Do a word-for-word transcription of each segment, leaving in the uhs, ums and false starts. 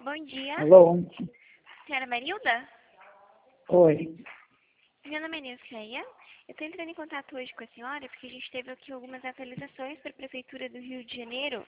Bom dia, Alô? senhora Marilda? Oi. Meu nome é Nilceia. Eu estou entrando em contato hoje com a senhora porque a gente teve aqui algumas atualizações para a Prefeitura do Rio de Janeiro.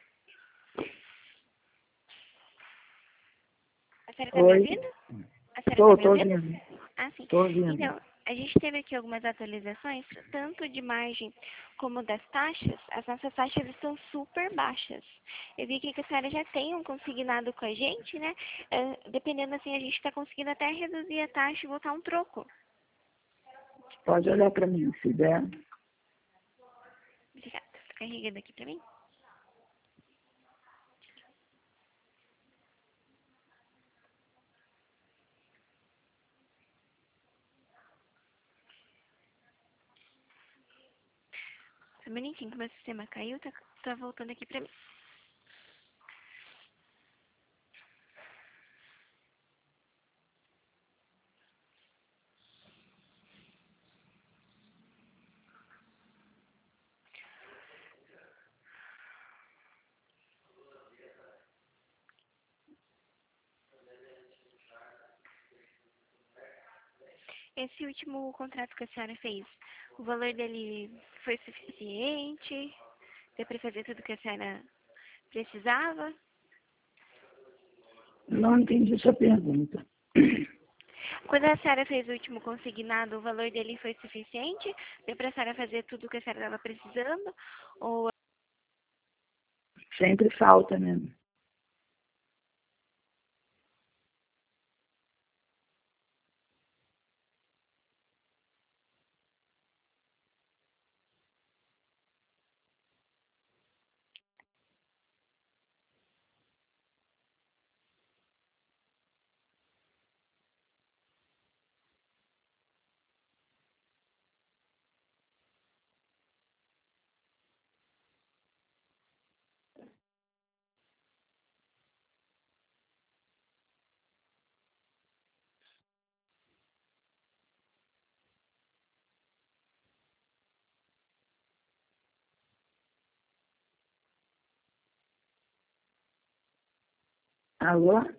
A senhora está me Oi. ouvindo? A senhora está Tô, me tô ouvindo? ouvindo. Ah, sim. Tô ouvindo. Então, a gente teve aqui algumas atualizações, tanto de margem como das taxas. As nossas taxas estão super baixas. Eu vi que a senhora já tem um consignado com a gente, né? Ah, dependendo assim, a gente está conseguindo até reduzir a taxa e botar um troco. Pode olhar para mim, se der. Obrigada. Tá carregando aqui para mim? Só um minutinho que meu sistema caiu, tá, tá voltando aqui pra mim. Esse último contrato que a senhora fez, o valor dele foi suficiente? Deu pra fazer tudo que a senhora precisava? Não entendi sua pergunta. Quando a senhora fez o último consignado, o valor dele foi suficiente? Deu pra senhora fazer tudo que a senhora estava precisando? Ou Sempre falta, né? Alô?